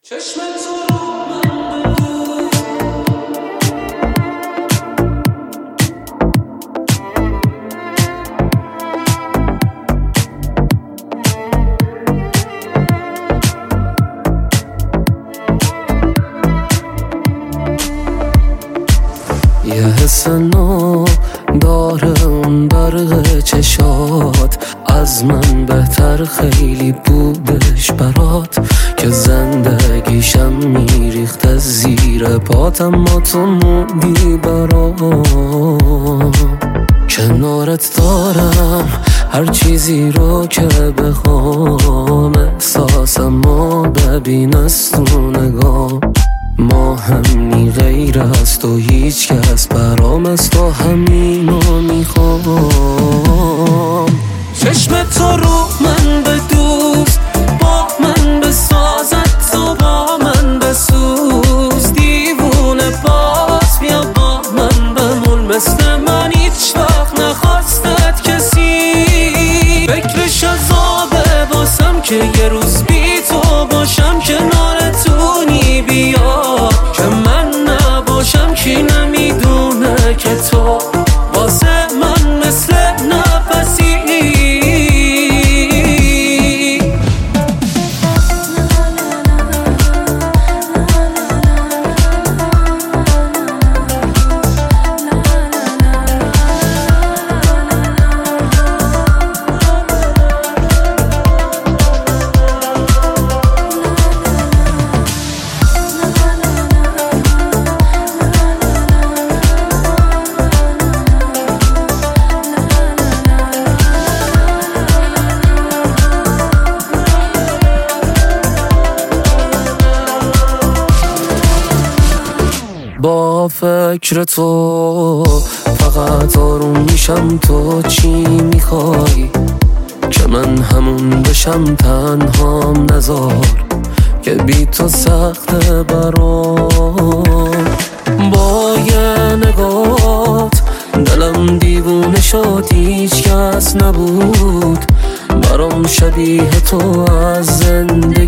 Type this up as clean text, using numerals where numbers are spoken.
چشم تو رو من بگو یه حس نو داره اون برق چشات، از من بهتر خیلی بودش برات که زندگیشم میریخت از زیر پات، اما تو موندی برام. کنارت دارم هر چیزی رو که بخوام، احساسمو ببین از تو نگاه، ما همین غیر از تو هیچ کس برام، از تو همینو میخوام. چشم تو رو من بدوز، با من بسازد تو با من بسوز، دیوونه باز بیا با من بمون، مثل من هیچ وقت نخواستت کسی. فکرش عذابه واسم که یه روز بی تو باشم کنارتونی، بیا که من نباشم کی نمیدونه که تو واسه من مثل نفسی. با فکر تو فقط آروم میشم، تو چی میخوای که من همون بشم؟ تنهام نذار که بی تو سخته برام. با یه نگات دلم دیوونه شد، هیچ کس نبود برام شبیه تو از زندگی